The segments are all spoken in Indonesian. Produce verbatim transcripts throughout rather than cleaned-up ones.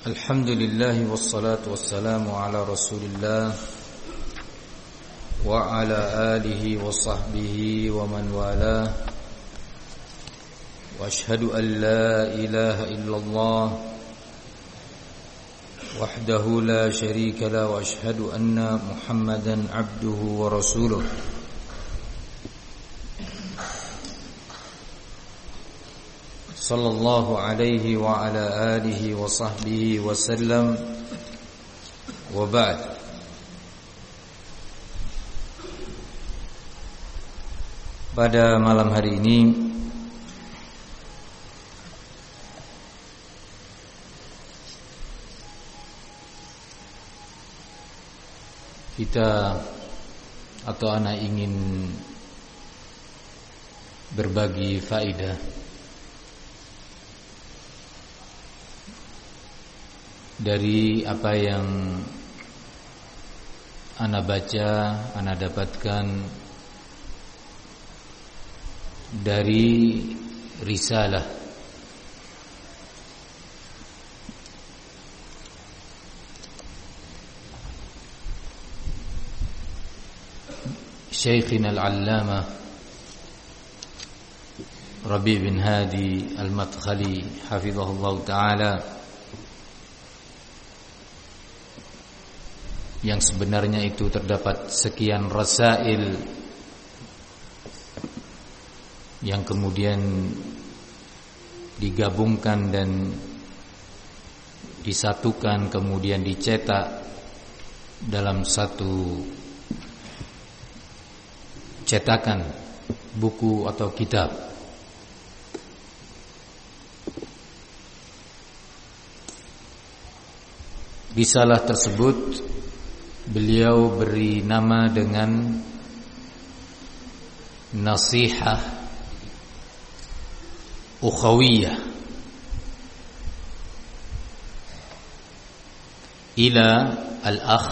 Alhamdulillah wassalatu wassalamu ala Rasulillah wa ala alihi wa sahbihi wa man walah. Wa ashhadu an la ilaha illallah wahdahu la syarika lah wa ashhadu anna Muhammadan abduhu wa rasuluh. Sallallahu alaihi wa ala alihi wa sahbihi wa sallam. Wa ba'd. Pada malam hari ini kita atau anak ingin berbagi faedah dari apa yang ana baca, ana dapatkan dari risalah Syekhina al-Allamah Rabi' bin Hadi al-Madkhali hafizahullah ta'ala, yang sebenarnya itu terdapat sekian rasail yang kemudian digabungkan dan disatukan, kemudian dicetak dalam satu cetakan buku atau kitab. Risalah tersebut beliau beri nama dengan Nasihah Ukhawiyah ila al-akh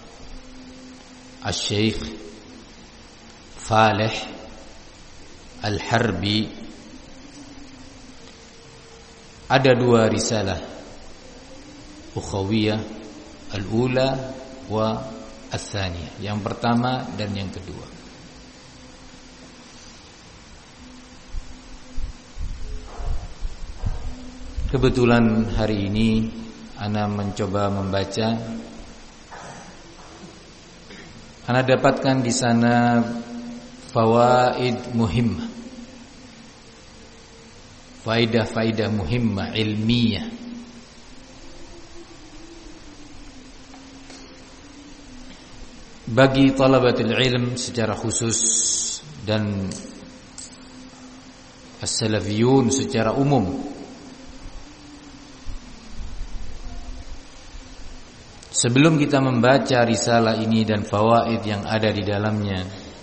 al-Syekh Falih Al-Harbi. Ada dua risalah Ukhawiyah, al-ula wa ats-tsaniyah, yang pertama dan yang kedua. Kebetulan hari ini ana mencoba membaca, ana dapatkan di sana fawaid muhimmah, faidah-faidah muhimmah ilmiah bagi talabatul ilm secara khusus dan as-salafiyun secara umum. Sebelum kita membaca risalah ini dan fawaid yang ada di dalamnya,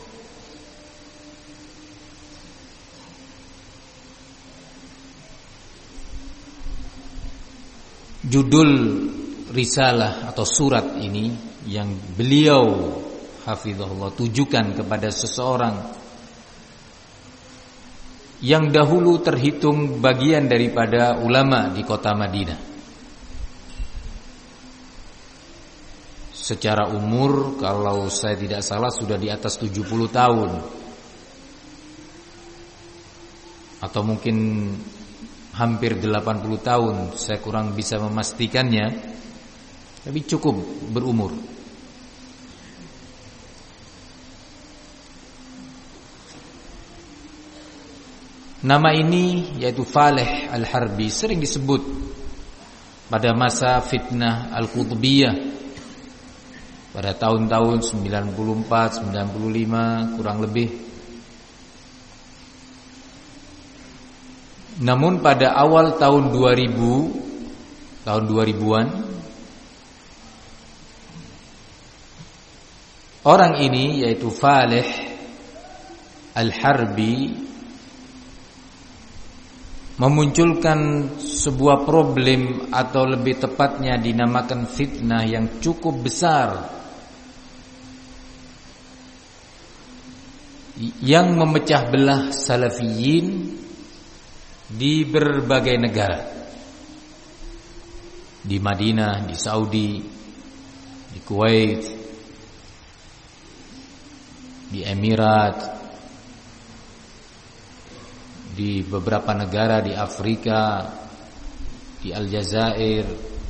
judul risalah atau surat ini yang beliau hafizahullah tujukan kepada seseorang yang dahulu terhitung bagian daripada ulama di kota Madinah. Secara umur kalau saya tidak salah sudah di atas tujuh puluh tahun, atau mungkin hampir delapan puluh tahun, saya kurang bisa memastikannya, tapi cukup berumur. Nama ini yaitu Falih Al-Harbi sering disebut pada masa fitnah Al-Qutbiyah pada tahun-tahun sembilan puluh empat sembilan puluh lima kurang lebih. Namun pada awal tahun dua ribu, tahun dua ribuan, orang ini yaitu Falih Al-Harbi memunculkan sebuah problem, atau lebih tepatnya dinamakan fitnah yang cukup besar, yang memecah belah salafiyin di berbagai negara. di Madinah, di Saudi, di Kuwait, di Emirat, di beberapa negara di Afrika, di Aljazair,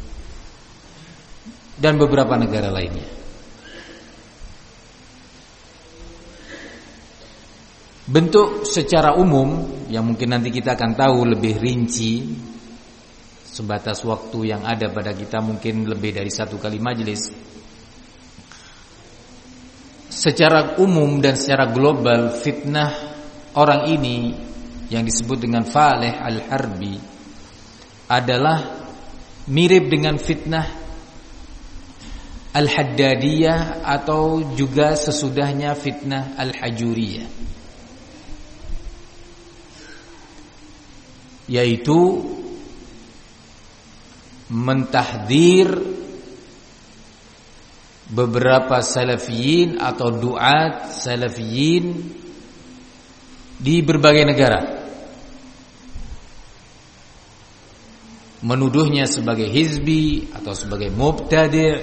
dan beberapa negara lainnya. Bentuk secara umum yang mungkin nanti kita akan tahu lebih rinci, sebatas waktu yang ada pada kita mungkin lebih dari satu kali majelis. Secara umum dan secara global, fitnah orang ini yang disebut dengan Falih al-Harbi adalah mirip dengan fitnah al-Haddadiyah atau juga sesudahnya fitnah al-Hajuriyah, yaitu mentahdir beberapa salafiyin atau duat salafiyin di berbagai negara, menuduhnya sebagai hizbi atau sebagai mubtadi',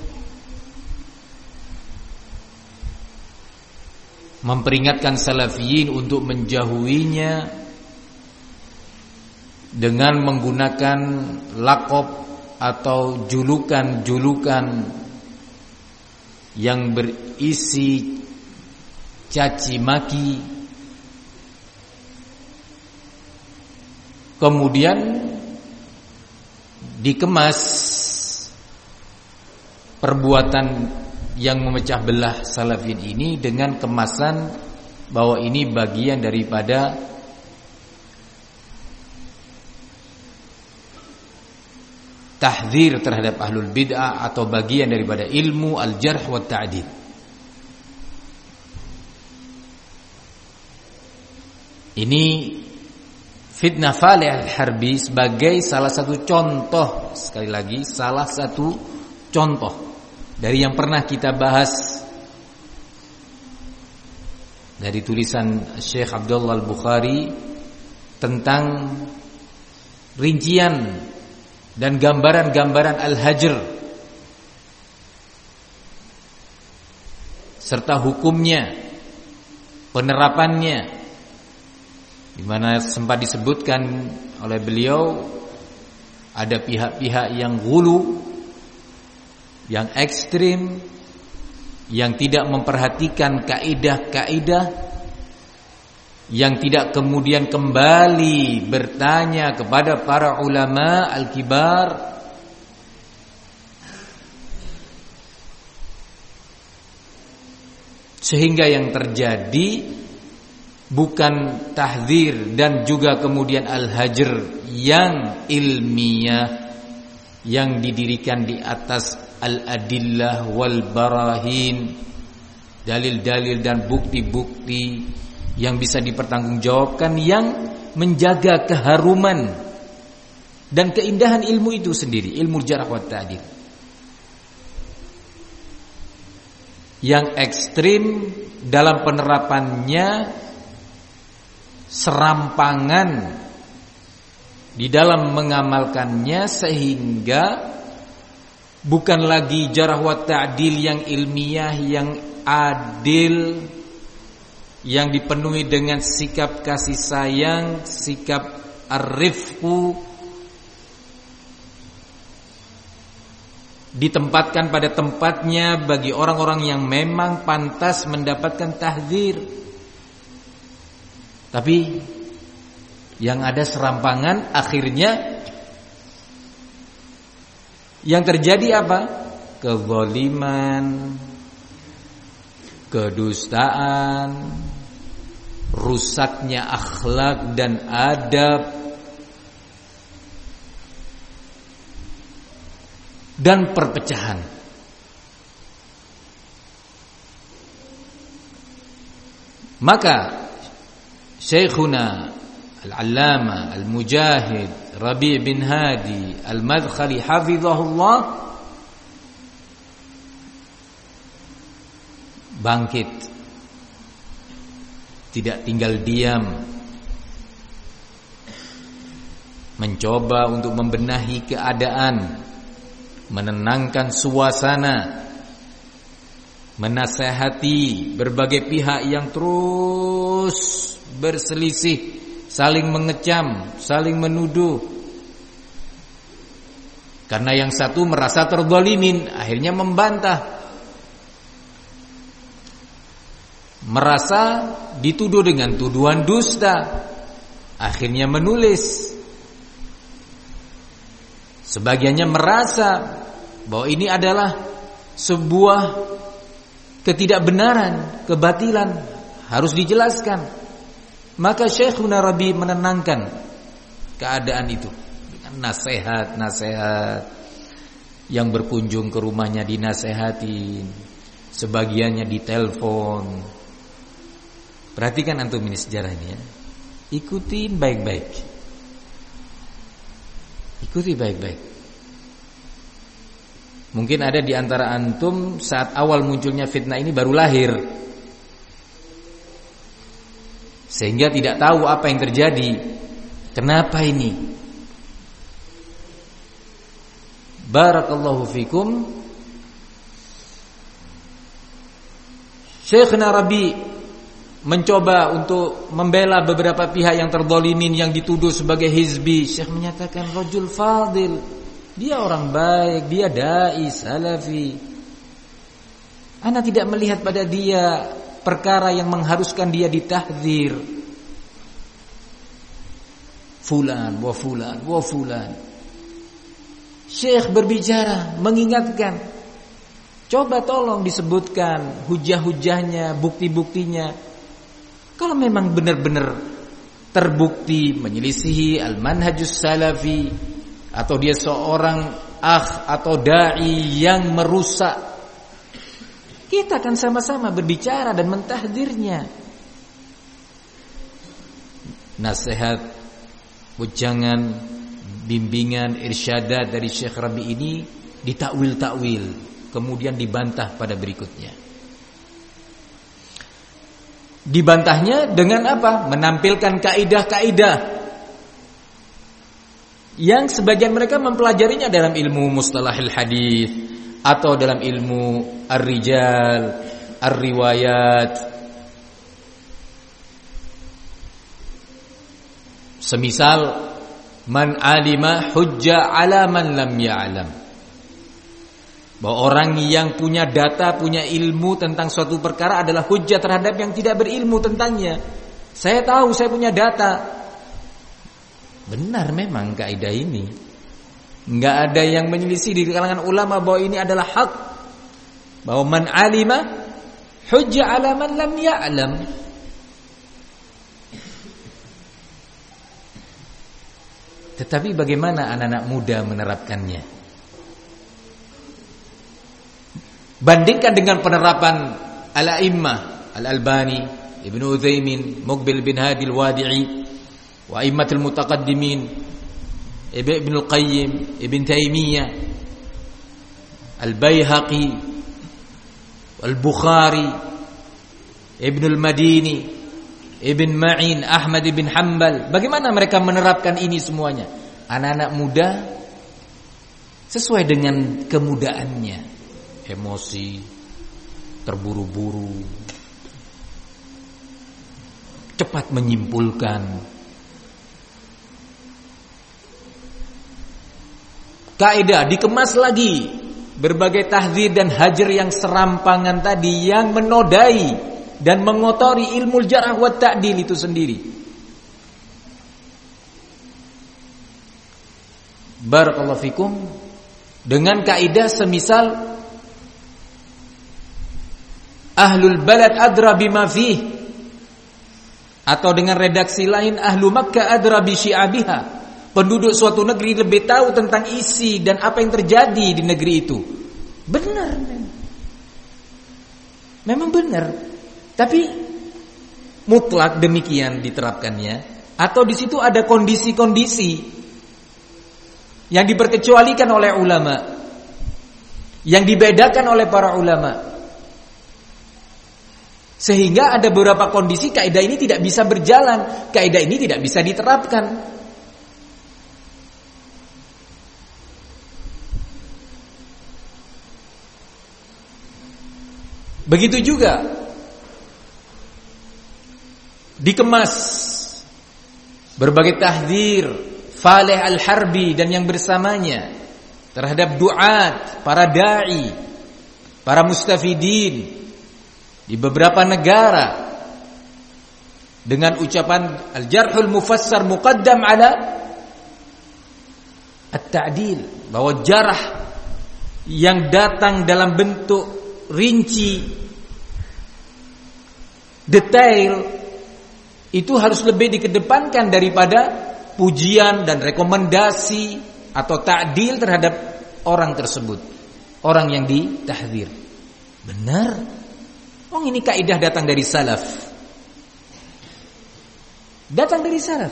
memperingatkan salafiyin untuk menjauhinya dengan menggunakan laqab atau julukan-julukan yang berisi caci maki. Kemudian dikemas perbuatan yang memecah belah salafin ini dengan kemasan bahwa ini bagian daripada tahdzir terhadap ahlul bid'ah atau bagian daripada ilmu al-jarh wa ta'dil. Ini fitnah Falih al-Harbi sebagai salah satu contoh, sekali lagi salah satu contoh dari yang pernah kita bahas dari tulisan Syekh Abdullah Al-Bukhari tentang rincian dan gambaran-gambaran al-hajr serta hukumnya, penerapannya, di mana sempat disebutkan oleh beliau ada pihak-pihak yang ghulu, yang ekstrim, yang tidak memperhatikan kaidah-kaidah, yang tidak kemudian kembali bertanya kepada para ulama al-kibar, sehingga yang terjadi bukan tahdzir dan juga kemudian al-hajr yang ilmiah, yang didirikan di atas al-adillah wal barahin, dalil-dalil dan bukti-bukti yang bisa dipertanggungjawabkan, yang menjaga keharuman dan keindahan ilmu itu sendiri, ilmu jarh wa ta'dil. Yang ekstrim dalam penerapannya, serampangan di dalam mengamalkannya, sehingga bukan lagi jarh wa ta'dil yang ilmiah, yang adil, yang dipenuhi dengan sikap kasih sayang, sikap ar-rifqu, ditempatkan pada tempatnya bagi orang-orang yang memang pantas mendapatkan tahdzir. Tapi yang ada serampangan, akhirnya yang terjadi apa? Kezaliman, kedustaan, rusaknya akhlak dan adab, dan perpecahan. Maka Syekhuna Al-Allama Al-Mujahid Rabi' bin Hadi Al-Madkhali hafizahullah bangkit, tidak tinggal diam, mencoba untuk membenahi keadaan menenangkan suasana, menasehati berbagai pihak yang terus berselisih, saling mengecam, saling menuduh. Karena yang satu merasa terzalimin, akhirnya membantah, merasa dituduh dengan tuduhan dusta, akhirnya menulis. Sebagiannya merasa bahwa ini adalah sebuah ketidakbenaran, kebatilan, harus dijelaskan. Maka Syekhuna Rabi menenangkan keadaan itu dengan nasihat-nasihat. Yang berkunjung ke rumahnya dinasehatin, sebagiannya ditelepon. Perhatikan antum ini sejarahnya, ikutin baik-baik. Ikuti baik-baik. Mungkin ada di antara antum saat awal munculnya fitnah ini baru lahir, sehingga tidak tahu apa yang terjadi. Kenapa ini? Barakallahu fikum. Syekhna Rabi mencoba untuk membela beberapa pihak yang terzalimin, yang dituduh sebagai hizbi. Syekh menyatakan rajul fadil, dia orang baik, dia dai salafi. Ana tidak melihat pada dia perkara yang mengharuskan dia ditahdzir. Fulan wa fulan wa fulan. Syekh berbicara, mengingatkan, coba tolong disebutkan hujah-hujahnya, bukti-buktinya. Kalau memang benar-benar terbukti menyelisihi al-manhajus salafi, atau dia seorang akh atau dai yang merusak, kita akan sama-sama berbicara dan mentahdirnya. Nasihat, ujangan, bimbingan, irsyadat dari Syekh Rabi ini ditakwil-takwil, kemudian dibantah pada berikutnya. Dibantahnya dengan apa? Menampilkan kaidah-kaidah yang sebagian mereka mempelajarinya dalam ilmu mustalahil hadis atau dalam ilmu ar-rijal, ar-riwayat. Semisal man alima hujja ala man lam ya'lam. Bahwa orang yang punya data, punya ilmu tentang suatu perkara adalah hujjah terhadap yang tidak berilmu tentangnya. Saya tahu, saya punya data. Benar memang kaidah ini. Enggak ada yang menyelisih di kalangan ulama bahwa ini adalah hak. Bahwa man alima hujjah ala man lam ya'lam. Tetapi bagaimana anak-anak muda menerapkannya? Bandingkan dengan penerapan al-a'immah Al-Albani, Ibnu Utsaimin, Muqbil bin Hadi Al-Wadi'i, wa a'immatul mutaqaddimin, Ibnu Al-Qayyim, Ibn Taimiyah, Al-Baihaqi, Al-Bukhari, Ibnu Al-Madini, Ibn Ma'in, Ahmad bin Hanbal. Bagaimana mereka menerapkan ini semuanya? Anak-anak muda sesuai dengan kemudaannya. Emosi, terburu-buru, cepat menyimpulkan. Kaidah dikemas lagi, berbagai tahdzir dan hajar yang serampangan tadi, yang menodai dan mengotori ilmu jarh wa ta'dil itu sendiri. Barakallahu fikum. Dengan kaidah semisal ahlul balad adra bima fih, atau dengan redaksi lain ahlu Makkah adra bi syi'abiha. Penduduk suatu negeri lebih tahu tentang isi dan apa yang terjadi di negeri itu. Benar memang. Memang benar. Tapi mutlak demikian diterapkannya, atau di situ ada kondisi-kondisi yang diperkecualikan oleh ulama, yang dibedakan oleh para ulama. Sehingga ada beberapa kondisi kaidah ini tidak bisa berjalan, kaidah ini tidak bisa diterapkan. Begitu juga dikemas berbagai tahdzir Faleh Al-Harbi dan yang bersamanya terhadap duat, para dai, para mustafidin di beberapa negara dengan ucapan al-jarhul mufassar muqaddam ala at-ta'dil, bahwa jarah yang datang dalam bentuk rinci, detail, itu harus lebih dikedepankan daripada pujian dan rekomendasi atau ta'dil terhadap orang tersebut, orang yang ditahdzir. Benar. Oh, ini kaidah datang dari salaf. Datang dari salaf.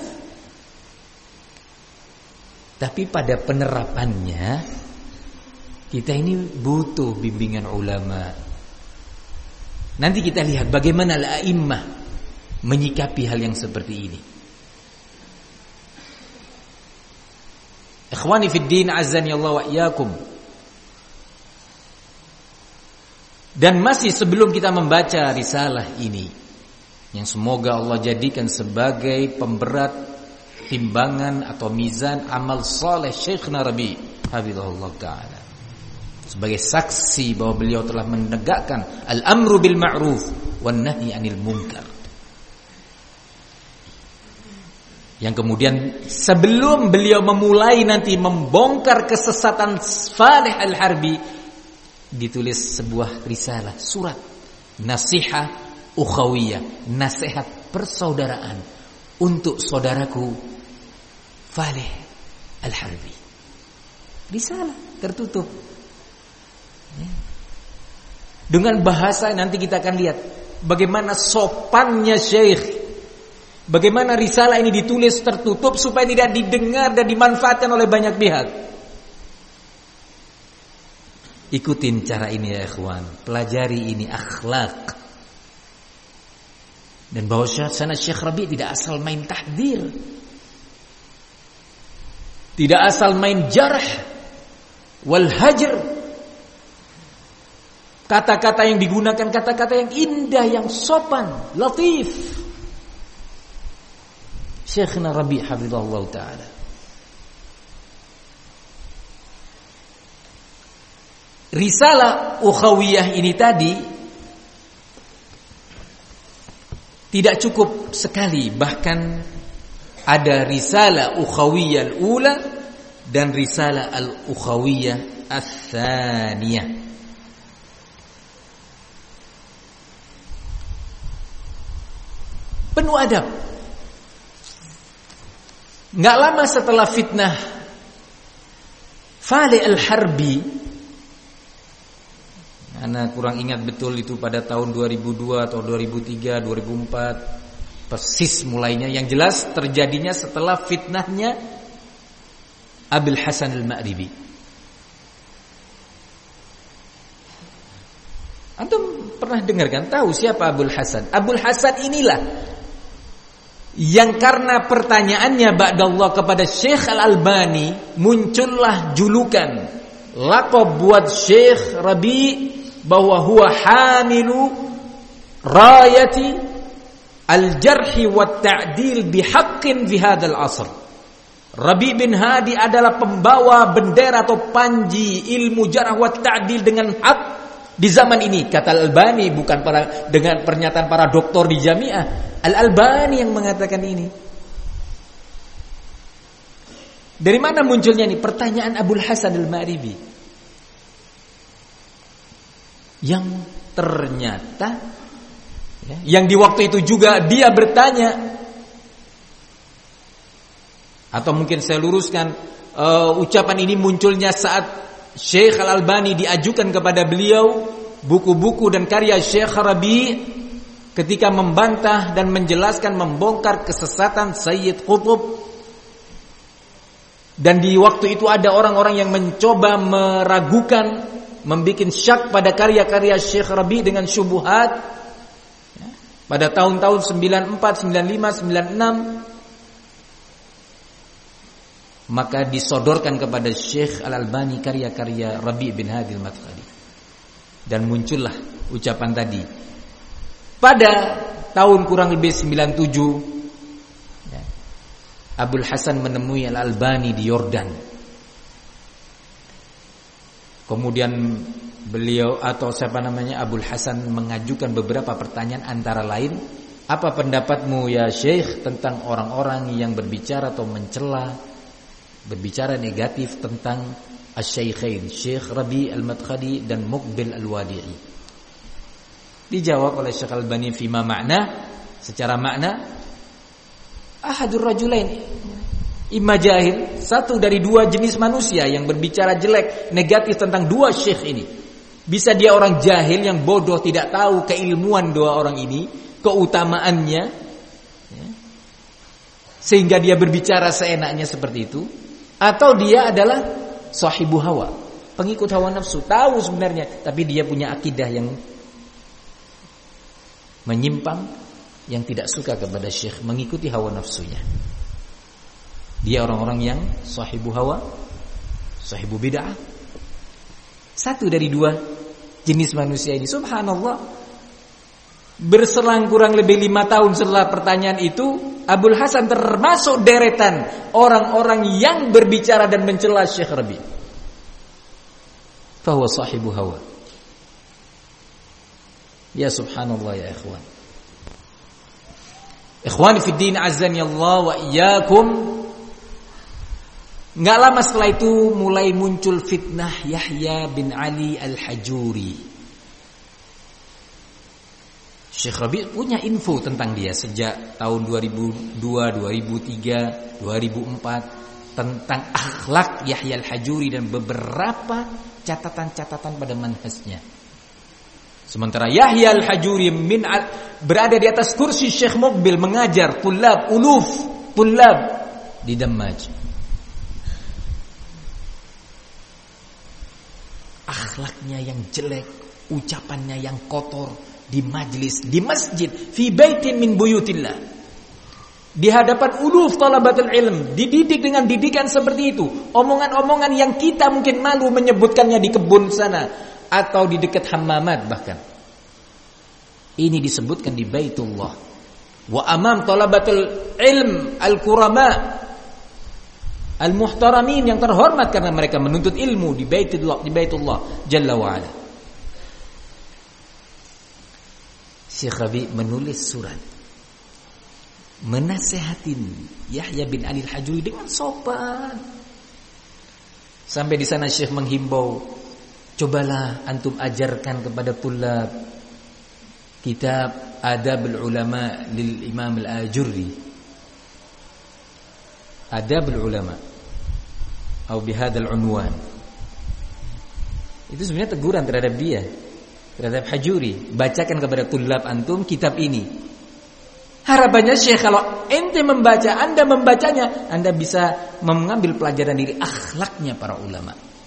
Tapi pada penerapannya kita ini butuh bimbingan ulama. Nanti kita lihat bagaimana al-a'immah menyikapi hal yang seperti ini. Ikhwani fid din, azani Allah wa iyyakum. Dan masih sebelum kita membaca risalah ini, yang semoga Allah jadikan sebagai pemberat timbangan atau mizan amal saleh Syekhna Rabi hafizahullah taala, sebagai saksi bahwa beliau telah menegakkan al-amru bil ma'ruf wan nahyi 'anil munkar. Yang kemudian sebelum beliau memulai nanti membongkar kesesatan Faleh Al-Harbi, ditulis sebuah risalah, surat nasihat ukhawiyah, nasihat persaudaraan untuk saudaraku Faleh Al-Harbi. Risalah tertutup dengan bahasa, nanti kita akan lihat bagaimana sopannya Syekh, bagaimana risalah ini ditulis tertutup supaya tidak didengar dan dimanfaatkan oleh banyak pihak. Ikutin cara ini ya ikhwan, pelajari ini akhlak. Dan bahwa sana Syekh Rabi tidak asal main tahdzir, tidak asal main jarh wal hajr. Kata-kata yang digunakan kata-kata yang indah, yang sopan, latif. Syekhna Rabi hafizahullah taala. Risalah ukhawiyah ini tadi tidak cukup sekali, bahkan ada risalah ukhawiyah al-ula dan risalah al-ukhawiyah ats-tsaniyah. Penuh adab. Enggak lama setelah fitnah Faleh Al-Harbi, ana kurang ingat betul itu pada tahun dua ribu dua atau dua ribu tiga, dua ribu empat persis mulainya, yang jelas terjadinya setelah fitnahnya Abul Hasan Al-Ma'ribi. Antum pernah dengar kan, tahu siapa Abul Hasan? Abul Hasan inilah yang karena pertanyaannya ba'dallah kepada Syekh Al-Albani, muncullah julukan laqab buat Syekh Rabi bahwa huwa hamilu rayati al-jarhi wa ta'dil bihaqqin fi hadzal asr. Rabi bin Hadi adalah pembawa bendera atau panji ilmu jarh wa ta'dil dengan hak di zaman ini. Kata Al-Albani, bukan para dengan pernyataan para doktor di Jamiah. Al-Albani yang mengatakan ini. Dari mana munculnya ini? Pertanyaan Abul Hasan Al-Ma'ribi, yang ternyata ya, yang di waktu itu juga dia bertanya, atau mungkin saya luruskan, uh, ucapan ini munculnya saat Syekh Al-Albani diajukan kepada beliau buku-buku dan karya Syekh Rabi ketika membantah dan menjelaskan, membongkar kesesatan Sayyid Qutb. Dan di waktu itu ada orang-orang yang mencoba meragukan, membikin syak pada karya-karya Syekh Rabi dengan syubuhat ya, pada tahun-tahun sembilan puluh empat, sembilan puluh lima, sembilan puluh enam. Maka disodorkan kepada Syekh Al-Albani karya-karya Rabi bin Hadi Al-Madkhali, dan muncullah ucapan tadi. Pada tahun kurang lebih sembilan puluh tujuh, Abul Hasan menemui Al-Albani di Yordan. Kemudian beliau atau siapa namanya Abul Hasan mengajukan beberapa pertanyaan, antara lain, apa pendapatmu ya Syekh tentang orang-orang yang berbicara atau mencela, berbicara negatif tentang Asy-Syaikhain, Syekh Rabi' Al-Madkhali dan Muqbil Al-Wadi'i. Dijawab oleh Syekh Al-Albani fima makna, secara makna, ahadur rajulain, imma jahil, satu dari dua jenis manusia yang berbicara jelek, negatif tentang dua syekh ini. Bisa dia orang jahil yang bodoh, tidak tahu keilmuan dua orang ini, keutamaannya, ya, sehingga dia berbicara seenaknya seperti itu. Atau dia adalah sahibu hawa, pengikut hawa nafsu, tahu sebenarnya, tapi dia punya akidah yang menyimpang, yang tidak suka kepada syekh, mengikuti hawa nafsunya. Dia orang-orang yang sahibu hawa, sahibu bid'ah. Satu dari dua jenis manusia ini. Subhanallah, berselang kurang lebih lima tahun setelah pertanyaan itu, Abul Hasan termasuk deretan orang-orang yang berbicara dan mencela Syekh Rabi'. Fahuwa sahibu hawa. Ya subhanallah ya ikhwan. Ikhwani fid din azani Allah wa iyyakum. Enggak lama setelah itu mulai muncul fitnah Yahya bin Ali Al-Hajuri. Syekh Rabi' punya info tentang dia sejak tahun dua ribu dua, dua ribu tiga, dua ribu empat tentang akhlak Yahya Al-Hajuri dan beberapa catatan-catatan pada manhajnya. Sementara Yahya Al-Hajuri min al, berada di atas kursi Syekh Muqbil mengajar tulab, uluf tulab di Dammaj. Akhlaknya yang jelek, ucapannya yang kotor di majlis, di masjid, fi baitin min buyutillah, di hadapan uluf talabatul ilm, dididik dengan didikan seperti itu. Omongan-omongan yang kita mungkin malu menyebutkannya di kebun sana atau di dekat hammamat bahkan. Ini disebutkan di Baitullah. Wa amam talabatul ilm al-kurama al-muhtaramin, yang terhormat karena mereka menuntut ilmu di Baitullah, di Baitullah Jalla wa Ala. Syekh Rabi' menulis surat menasehatin Yahya bin Ali Al-Hajuri dengan sopan. Sampai di sana Syekh menghimbau, cobalah antum ajarkan kepada tulab kitab Adabul Ulama lil Imam Al-Ajurri. Adabul Ulama atau bihadzal unwan. Itu sebenarnya teguran terhadap dia, terhadap Hajuri. Bacakan kepada tulab antum kitab ini. Harapannya Syekh, kalau ente membaca, anda membacanya, anda bisa mengambil pelajaran dari akhlaknya para ulama.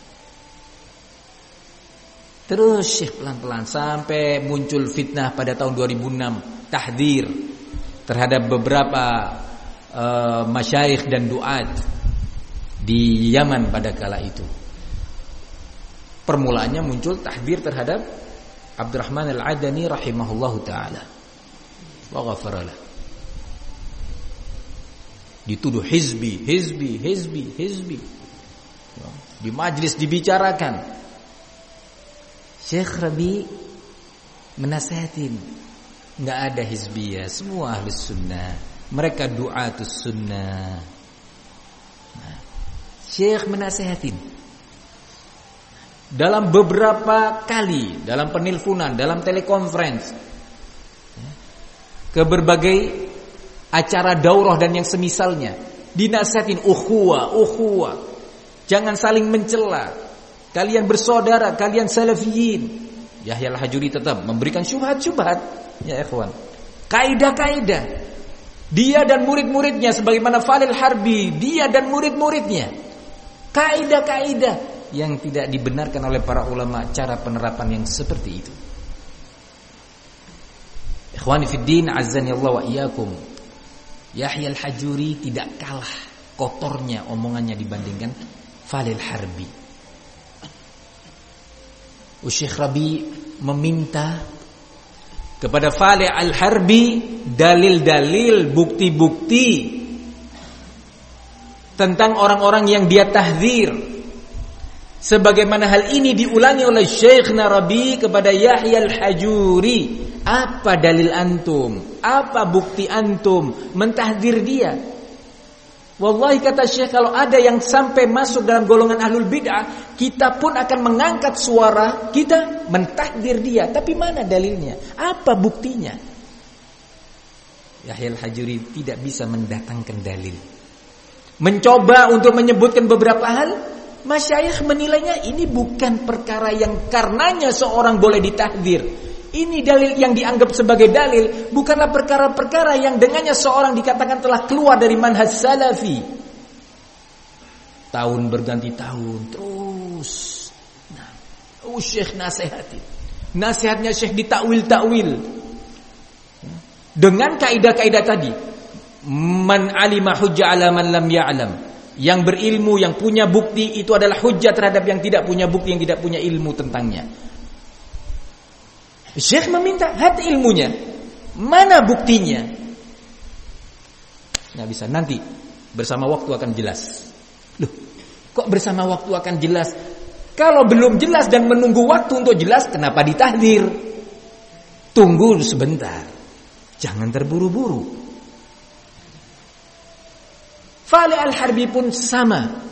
Terus Syekh pelan-pelan sampai muncul fitnah pada tahun dua ribu enam, tahdzir terhadap beberapa uh, masyayikh dan duat di Yaman pada kala itu. Permulaannya muncul tahdzir terhadap Abdurrahman Al-Adani rahimahullahu taala. Wa ghafaralah. Dituduh hizbi, hizbi, hizbi, hizbi. Di majlis dibicarakan. Syekh Rabi' menasehatin, enggak ada hizbiyah, semua ahlus sunnah, mereka du'atus sunnah. Nah, Syekh menasehatin dalam beberapa kali, dalam penelponan, dalam telekonferensi, ke berbagai acara daurah dan yang semisalnya, dinasihatin ukhuwah, ukhuwah, jangan saling mencela. Kalian bersaudara, kalian salafiyin. Yahya Al-Hajuri tetap memberikan syubhat-syubhat, ya ikhwan. Kaidah-kaidah. Dia dan murid-muridnya sebagaimana Falil Harbi, dia dan murid-muridnya. Kaidah-kaidah yang tidak dibenarkan oleh para ulama, cara penerapan yang seperti itu. Ikhwani fid din, azzani Allah wa iyyakum. Yahya Al-Hajuri tidak kalah kotornya omongannya dibandingkan Falil Harbi. Syekh Rabi' meminta kepada Falih Al-Harbi dalil-dalil, bukti-bukti tentang orang-orang yang dia tahdzir. Sebagaimana hal ini diulangi oleh Syekhna Rabi kepada Yahya Al-Hajuri. Apa dalil antum? Apa bukti antum mentahdzir dia? Wallahi kata Syekh, kalau ada yang sampai masuk dalam golongan ahlul bid'ah, kita pun akan mengangkat suara kita mentahdzir dia. Tapi mana dalilnya? Apa buktinya? Yahya Al-Hajuri tidak bisa mendatangkan dalil. Mencoba untuk menyebutkan beberapa hal, masyayikh menilainya ini bukan perkara yang karenanya seorang boleh ditahdzir. Ini dalil yang dianggap sebagai dalil, bukanlah perkara-perkara yang dengannya seorang dikatakan telah keluar dari manhaj salafi. Tahun berganti tahun terus. Nah, oh Syekh nasihati. Nasihatnya Syekh ditakwil-takwil. Dengan kaidah-kaidah tadi. Man alima hujjah ala man lam ya'lam. Yang berilmu, yang punya bukti itu adalah hujjah terhadap yang tidak punya bukti, yang tidak punya ilmu tentangnya. Syekh meminta hati ilmunya. Mana buktinya? Nggak bisa, nanti bersama waktu akan jelas. Loh, kok bersama waktu akan jelas? Kalau belum jelas dan menunggu waktu untuk jelas, kenapa ditahdzir? Tunggu sebentar. Jangan terburu-buru. Falih Al-Harbi pun sama.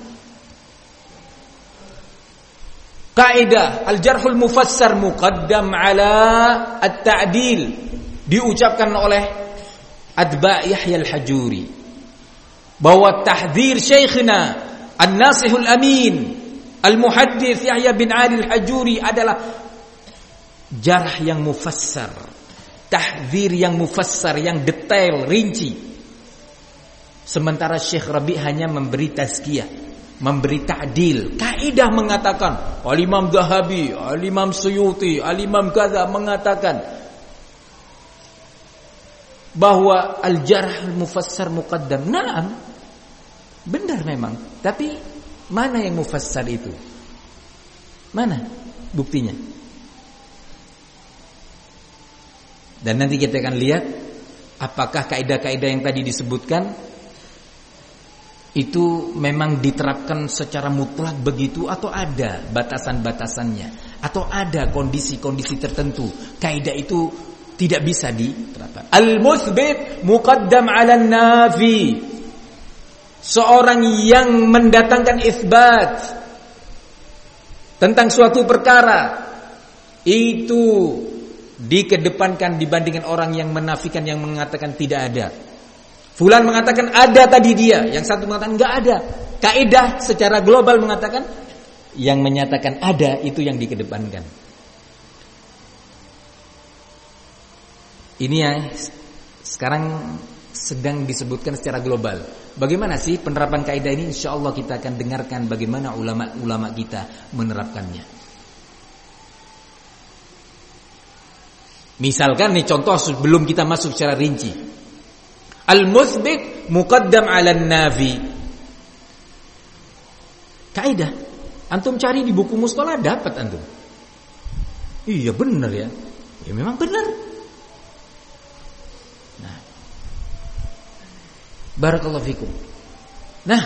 Kaidah al-jarhul mufassar muqaddam ala at-ta'dil diucapkan oleh atba' Yahya Al-Hajuri bahwa tahdzir syekhna an-nasihul amin al-muhaddits Yahya bin Ali Al-Hajuri adalah jarh yang mufassar, tahdzir yang mufassar, yang detail, rinci. Sementara Syekh Rabi' hanya memberi tazkiyah, memberi ta'dil. Kaidah mengatakan, Al-Imam Dhahabi, Al-Imam Suyuti, Al-Imam Kaza mengatakan bahwa al-jarh al-mufassar muqaddam. Naam, benar memang. Tapi mana yang mufassar itu? Mana buktinya? Dan nanti kita akan lihat apakah kaidah-kaidah yang tadi disebutkan itu memang diterapkan secara mutlak begitu, atau ada batasan-batasannya, atau ada kondisi-kondisi tertentu kaidah itu tidak bisa diterapkan. Al-mutsbit muqaddam 'ala an-nafi. Seorang yang mendatangkan isbat tentang suatu perkara itu dikedepankan dibandingkan orang yang menafikan, yang mengatakan tidak ada. Fulan mengatakan ada tadi dia, yang satu mengatakan enggak ada. Kaidah secara global mengatakan yang menyatakan ada itu yang dikedepankan. Ini ya sekarang sedang disebutkan secara global. Bagaimana sih penerapan kaidah ini? Insyaallah kita akan dengarkan bagaimana ulama-ulama kita menerapkannya. Misalkan nih contoh sebelum kita masuk secara rinci. Al-mutsbit muqaddam 'ala an-nafi. Kaidah. Antum cari di buku mustalah dapat antum. Iya benar ya. Ya memang benar. Nah. Barakallahu fikum. Nah.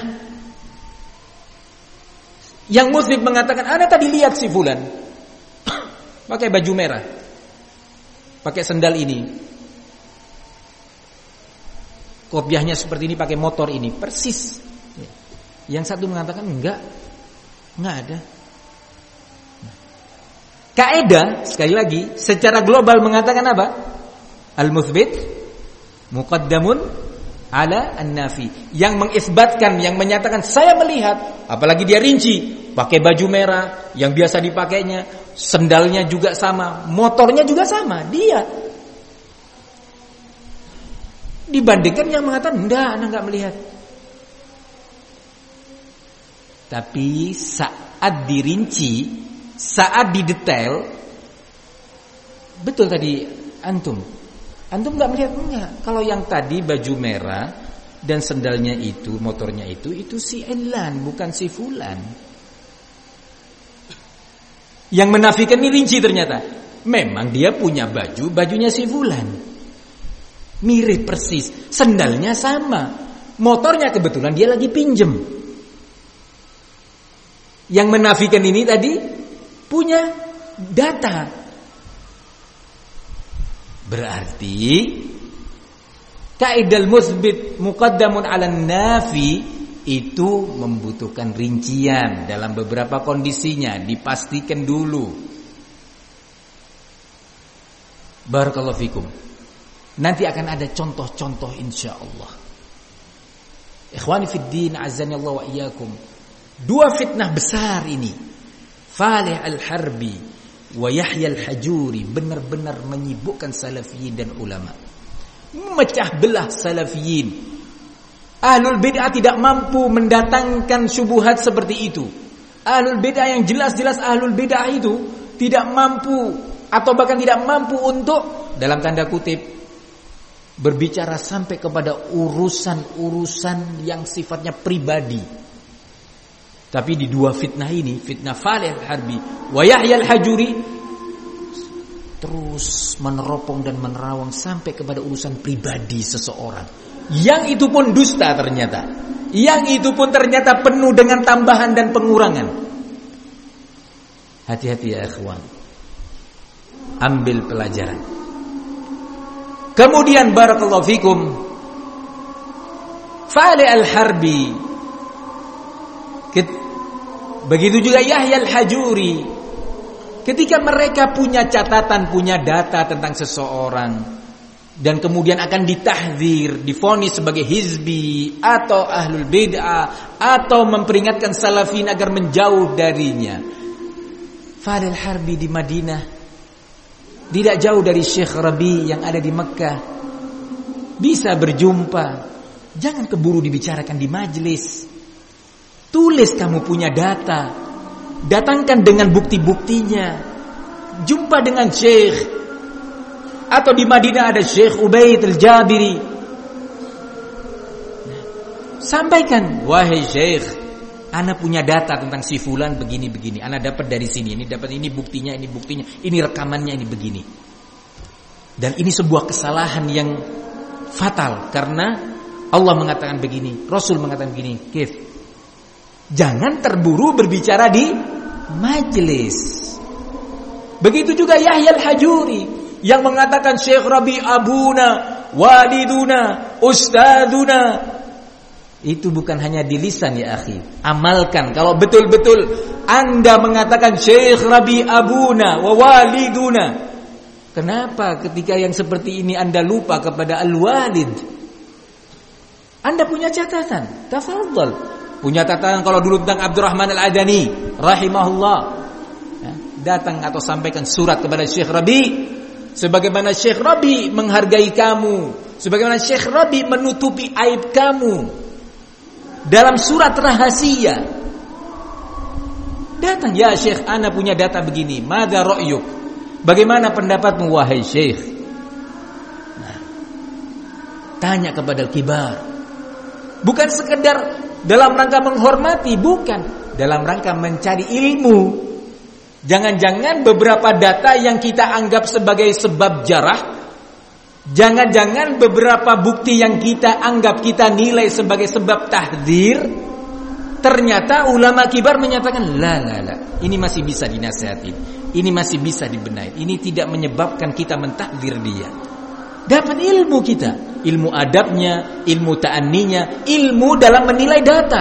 Yang mutsbit mengatakan, "Ana tadi lihat si fulan pakai baju merah. Pakai sendal ini. Kopiahnya seperti ini, pakai motor ini, persis." Yang satu mengatakan enggak, enggak ada. Kaidah sekali lagi secara global mengatakan apa? Al-mutsbit muqaddamun 'ala an-nafi. Yang mengisbatkan, yang menyatakan saya melihat, apalagi dia rinci, pakai baju merah yang biasa dipakainya, sendalnya juga sama, motornya juga sama, dia. Dibandingkan yang mengatakan enggak, anak enggak melihat. Tapi saat dirinci, saat didetail, betul tadi antum. Antum enggak melihat, enggak. Kalau yang tadi baju merah dan sendalnya itu, motornya itu, itu si Elan, bukan si Fulan. Yang menafikan ini rinci ternyata. Memang dia punya baju, bajunya si fulan. Mirip persis, sendalnya sama. Motornya kebetulan dia lagi pinjem. Yang menafikan ini tadi punya data. Berarti kaidal musbit muqaddamun 'alan nafi itu membutuhkan rincian dalam beberapa kondisinya, dipastikan dulu. Barakallahu fikum. Nanti akan ada contoh-contoh insyaallah. Ikhwani fid din, azani Allah wa iyyakum. Dua fitnah besar ini, Falih al-Harbi wa Yahya al-Hajuri, benar-benar menyibukkan salafiyin dan ulama. Memecah belah salafiyin. Ahlul bid'ah tidak mampu mendatangkan syubhat seperti itu. Ahlul bid'ah yang jelas-jelas ahlul bid'ah itu tidak mampu atau bahkan tidak mampu untuk dalam tanda kutip berbicara sampai kepada urusan-urusan yang sifatnya pribadi. Tapi di dua fitnah ini, fitnah Falih al-Harbi wa Yahya al-Hajuri, terus meneropong dan menerawang sampai kepada urusan pribadi seseorang. Yang itu pun dusta ternyata. Yang itu pun ternyata penuh dengan tambahan dan pengurangan. Hati-hati ya ikhwan. Ambil pelajaran. Kemudian barakallahu fikum, Falih al-Harbi, begitu juga Yahya al-Hajuri, ketika mereka punya catatan, punya data tentang seseorang dan kemudian akan ditahdzir, divonis sebagai hizbi atau ahlul bid'ah atau memperingatkan salafin agar menjauh darinya, Falih al-Harbi di Madinah, tidak jauh dari Syekh Rabi yang ada di Mekah, bisa berjumpa. Jangan keburu dibicarakan di majelis. Tulis kamu punya data, datangkan dengan bukti-buktinya. Jumpa dengan Syekh. Atau di Madinah ada Syekh Ubaid al-Jabiri. Sampaikan, wahai Syekh, ana punya data tentang si fulan begini-begini. Ana dapat dari sini, ini dapat ini buktinya, ini buktinya, ini rekamannya, ini begini. Dan ini sebuah kesalahan yang fatal karena Allah mengatakan begini, Rasul mengatakan begini, Kif, jangan terburu berbicara di majelis. Begitu juga Yahya al-Hajuri yang mengatakan Syekh Rabi abuna, waliduna, ustaduna. Itu bukan hanya di lisan ya akhi. Amalkan. Kalau betul-betul Anda mengatakan Syekh Rabi abuna wa waliduna, kenapa ketika yang seperti ini Anda lupa kepada al-walid? Anda punya catatan, tafadhal. Punya catatan kalau dulu tentang Abdurrahman al-Adani rahimahullah, ya, datang atau sampaikan surat kepada Syekh Rabi, sebagaimana Syekh Rabi menghargai kamu, sebagaimana Syekh Rabi menutupi aib kamu dalam surat rahasia. Datang, ya Syekh, ana punya data begini, madza ra'yuk? Bagaimana pendapatmu wahai Syekh? Nah, tanya kepada kibar. Bukan sekedar dalam rangka menghormati, bukan, dalam rangka mencari ilmu. Jangan-jangan beberapa data yang kita anggap sebagai sebab jarah, jangan-jangan beberapa bukti yang kita anggap, kita nilai sebagai sebab tahdzir, ternyata ulama kibar menyatakan la la la, ini masih bisa dinasihati, ini masih bisa dibenahi, ini tidak menyebabkan kita mentahdzir dia. Dapat ilmu kita, ilmu adabnya, ilmu ta'anninya, ilmu dalam menilai data,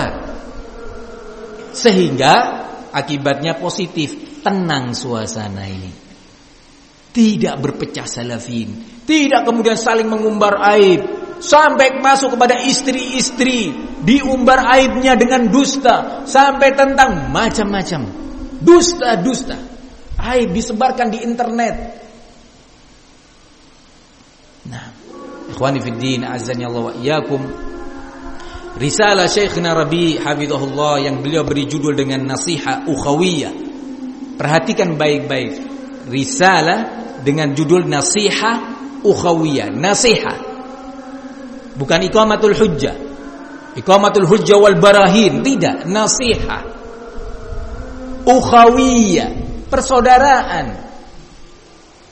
sehingga akibatnya positif, tenang suasana ini, tidak berpecah salafin, tidak kemudian saling mengumbar aib sampai masuk kepada istri-istri, diumbar aibnya dengan dusta sampai tentang macam-macam dusta-dusta, aib disebarkan di internet. Nah, ikhwani fid din, azani Allah wa iyyakum, risalah Syekhna Rabi hafizahullah yang beliau beri judul dengan Nasiha Ukhawiyah. Perhatikan baik-baik, risalah dengan judul Nasiha Ukhawiyah, nasihat, bukan iqamatul hujjah, iqamatul hujjah wal barahin, tidak, nasihat ukhawiyah, persaudaraan.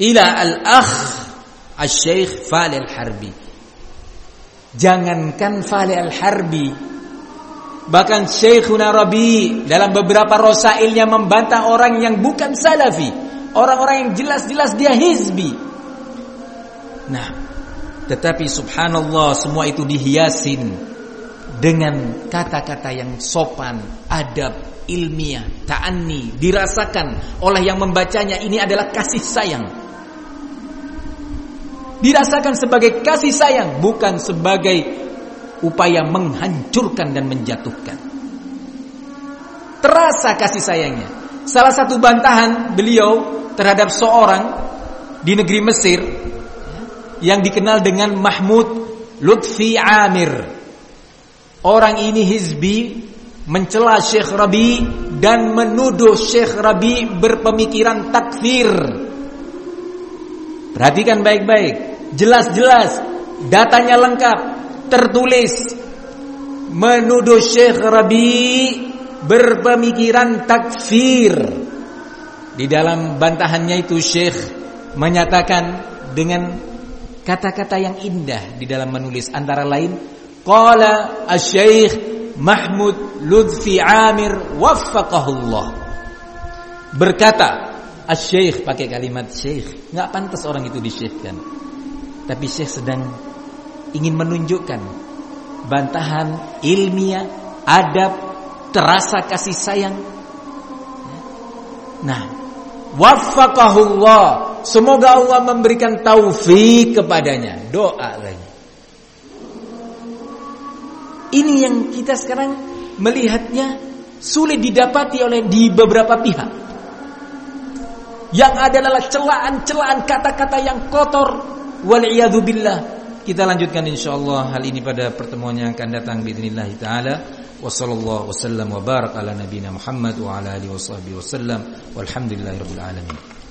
ila al-akh Asy-Syaikh Fali Al-Harbi. Jangankan Fali Al-Harbi, bahkan Syekhuna Rabi dalam beberapa rosailnya membantah orang yang bukan salafi, orang-orang yang jelas-jelas dia hizbi. Nah, tetapi subhanallah semua itu dihiasin dengan kata-kata yang sopan, adab, ilmiah, ta'anni, dirasakan oleh yang membacanya ini adalah kasih sayang. Dirasakan sebagai kasih sayang, bukan sebagai upaya menghancurkan dan menjatuhkan. Terasa kasih sayangnya. Salah satu bantahan beliau terhadap seorang di negeri Mesir yang dikenal dengan Mahmud Lutfi Amir. Orang ini hizbi, mencela Syekh Rabi dan menuduh Syekh Rabi berpemikiran takfir. Perhatikan baik-baik. Jelas-jelas datanya lengkap, tertulis menuduh Syekh Rabi berpemikiran takfir. Di dalam bantahannya itu Syekh menyatakan dengan kata-kata yang indah di dalam menulis, antara lain qala asy-Syaikh Mahmud Lutfi Amir waffaqahullah. Berkata asy-Syaikh, pakai kalimat syekh, enggak pantas orang itu disyekhkan. Tapi Syekh sedang ingin menunjukkan bantahan ilmiah, adab, terasa kasih sayang. Nah, waffaqahullah, semoga Allah memberikan taufik kepadanya. Doa lagi. Ini yang kita sekarang melihatnya sulit didapati oleh di beberapa pihak. Yang adalah celaan-celaan kata-kata yang kotor. Wal'iyadu billah. Kita lanjutkan insyaallah hal ini pada pertemuan yang akan datang biidznillah taala. Wassallallahu wasallam wa barak ala nabiyina Muhammad wa ala alihi washabbihi wasallam. Walhamdulillahirabbil alamin.